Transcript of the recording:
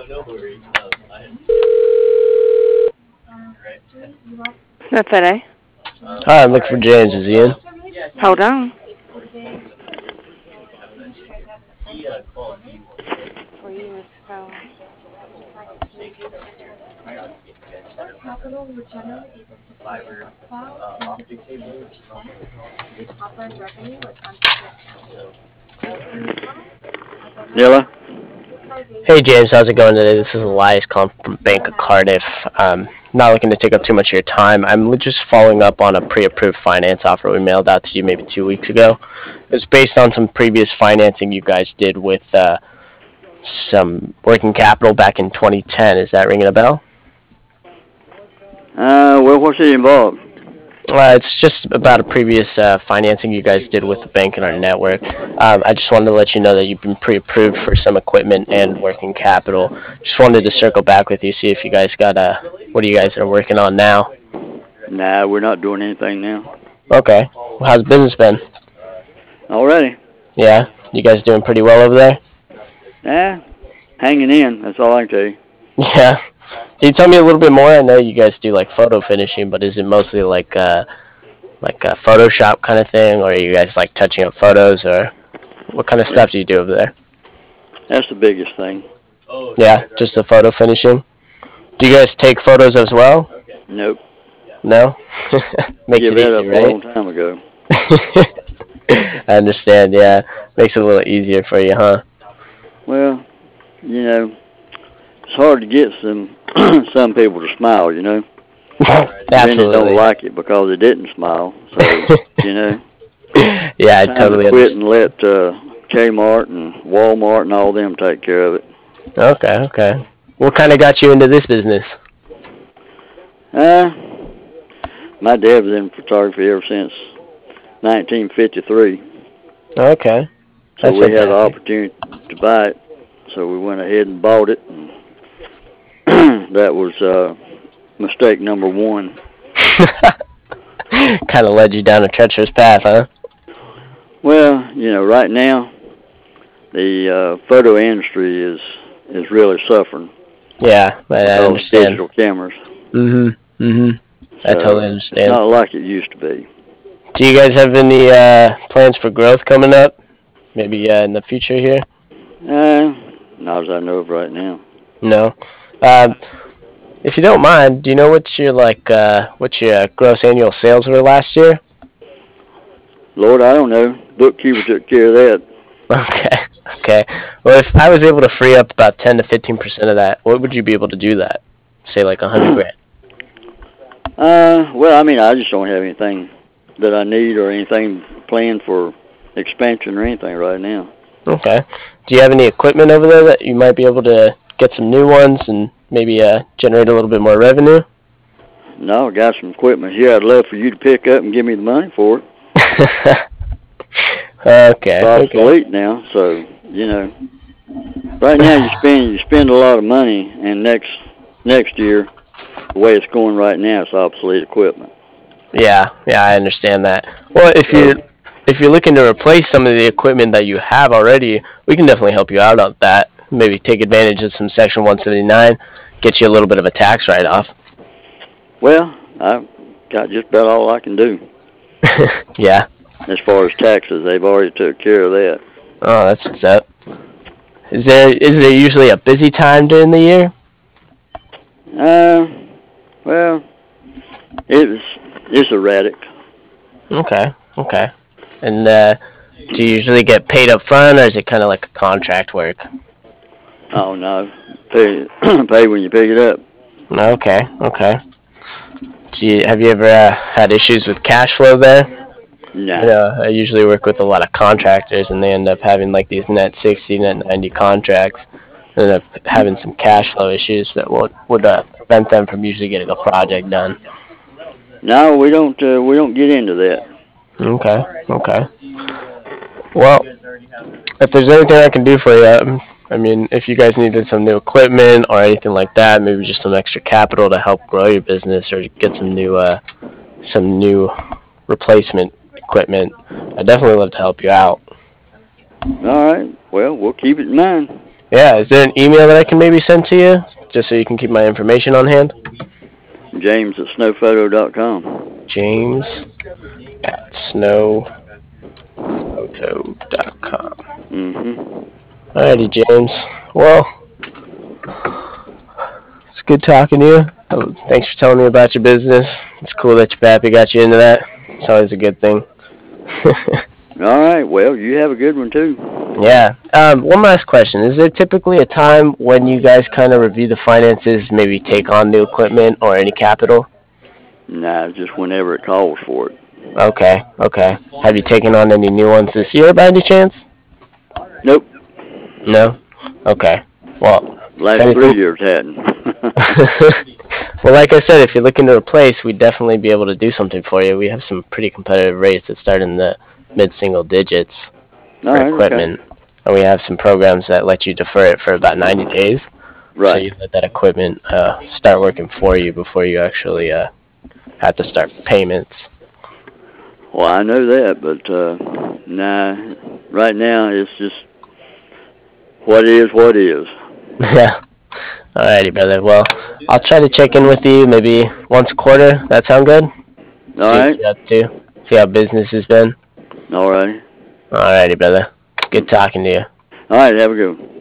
That's FedA. Hi, I'm looking for James. Is he in? Hold on. For you, Miss Fowler. Hello? Hey, James. How's it going today? This is Elias calling from Bank of Cardiff. Not looking to take up too much of your time. I'm just following up on a pre-approved finance offer we mailed out to you maybe 2 weeks ago. It's based on some previous financing you guys did with some working capital back in 2010. Is that ringing a bell? Well, what's it involved? It's just about a previous financing you guys did with the bank in our network. I just wanted to let you know that you've been pre-approved for some equipment and working capital. Just wanted to circle back with you, see if you guys got what you guys are working on now. Nah, we're not doing anything now. Okay. Well, how's business been? Already? Yeah? You guys doing pretty well over there? Nah, hanging in. That's all I can tell you. Yeah. Can you tell me a little bit more? I know you guys do like photo finishing, but is it mostly like a Photoshop kind of thing, or are you guys like touching up photos, or what kind of stuff do you do over there? That's the biggest thing. Yeah, just the photo finishing. Do you guys take photos as well? Nope. No? Makes Give it that easy, up a right? long time ago. I understand, yeah. Makes it a little easier for you, huh? Well, you know, it's hard to get some people to smile, you know. Then they don't Absolutely. like it because they didn't smile. So, you know, Yeah, I time to totally quit understand. and let Kmart and Walmart and all them take care of it. Okay, okay. What kind of got you into this business? Uh, my dad was in photography ever since 1953. Okay, So that's we had the fantastic. opportunity to buy it. So we went ahead and bought it. And that was mistake number one. Kind of led you down a treacherous path, huh? Well, you know, right now the photo industry is really suffering Yeah, I because of understand. digital cameras. I totally So it's understand. not like it used to be. Do you guys have any plans for growth coming up? Maybe in the future here? Uh, not as I know of right now. No. Um, if you don't mind, do you know what your gross annual sales were last year? Lord, I don't know. Bookkeeper took care of that. Okay. Okay. Well, if I was able to free up about 10 to 15% of that, what would you be able to do that? Say like 100 grand. Well, I mean, I just don't have anything that I need or anything planned for expansion or anything right now. Okay. Do you have any equipment over there that you might be able to get some new ones and maybe generate a little bit more revenue? No, I got some equipment here I'd love for you to pick up and give me the money for it. It's Okay. Okay. obsolete now, so, you know, right now you spend a lot of money, and next year, the way it's going right now, it's obsolete equipment. Yeah. Yeah. I understand that. Well, So, if you're looking to replace some of the equipment that you have already, we can definitely help you out on that. Maybe take advantage of some Section 179, get you a little bit of a tax write-off. well, I've got just about all I can do. Yeah. As far as taxes, they've already took care of that. Oh, that's what's up. Is there usually a busy time during the year? Uh, well, it's erratic. Okay. Okay. And do you usually get paid up front, or is it kind of like a contract work? Oh no, pay pay when you pick it up. Okay. Okay. Have you ever had issues with cash flow there? Nah. You know, I usually work with a lot of contractors, and they end up having like these net 60, net 90 contracts, and end up having some cash flow issues that would prevent them from usually getting a project done. No, we don't get into that. Okay. Okay. Well, if there's anything I can do for you, I mean, if you guys needed some new equipment or anything like that, maybe just some extra capital to help grow your business or get some new replacement equipment, I'd definitely love to help you out. All right. Well, we'll keep it in mind. Yeah, is there an email that I can maybe send to you, just so you can keep my information on hand? James at snowphoto.com. James at snowphoto.com. Mm-hmm. Alrighty, James. Well, it's good talking to you. Thanks for telling me about your business. It's cool that your pappy got you into that. It's always a good thing. All right. Well, you have a good one too. Yeah. One last question. Is there typically a time when you guys kind of review the finances, maybe take on new equipment or any capital? Nah, just whenever it calls for it. Okay, okay. Have you taken on any new ones this year by any chance? Nope. No? Okay. Well, if Last 3 anything. years hadn't. Well, like I said, if you're looking to replace, we'd definitely be able to do something for you. We have some pretty competitive rates that start in the mid-single digits All for right. Okay. equipment. And we have some programs that let you defer it for about 90 days. So Right. you let that equipment start working for you before you actually have to start payments. Well, I know that, but nah. Right now, it's just what is what is. Yeah. Alrighty, brother. Well, I'll try to check in with you maybe once a quarter. That sound good? All See what right. you're up to. See how business has been. All right. Alrighty, brother. Good talking to you. All right. Have a good one.